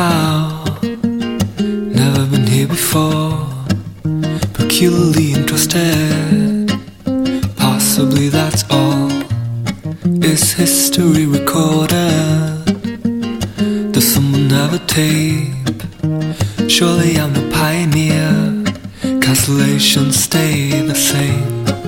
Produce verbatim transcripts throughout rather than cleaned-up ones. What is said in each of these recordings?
somehow. Never been here before, peculiarly interested. Possibly that's all. Is history recorded? Does someone have a tape? Surely I'm no pioneer. Cancellations stay the same.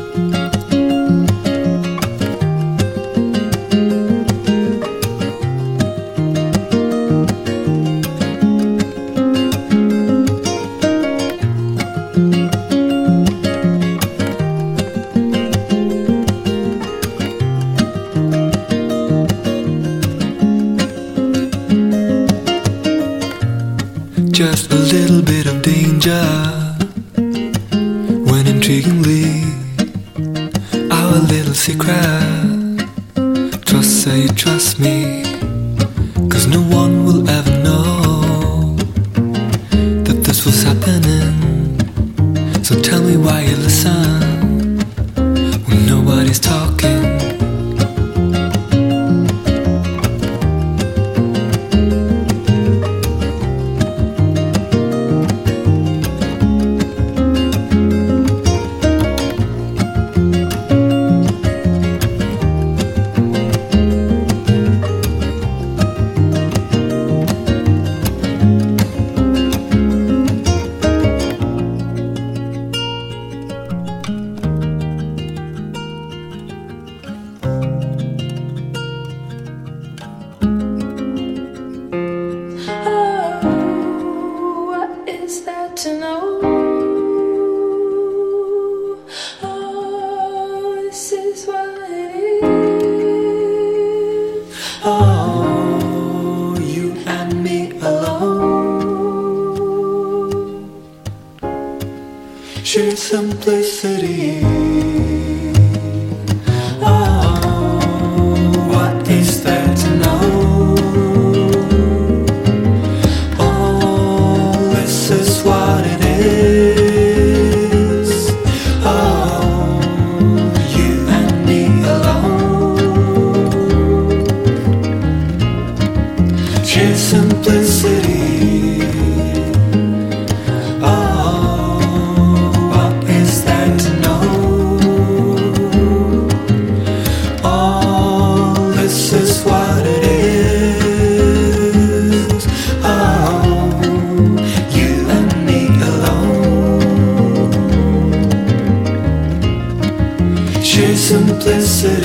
Just a little bit of danger, when intriguingly our little secret. Trust, say trust me, 'cause no one will ever know that this was happening. So tell me why you listen when nobody's talking. To know, oh, this is what it is. Oh, you and me alone. Sheer simplicity. Oh, what is there to know? What it is. Oh, you and me alone. Sheer simplicity. Oh, what is there to know? Oh, this is what it is. Oh, sheer simplicity.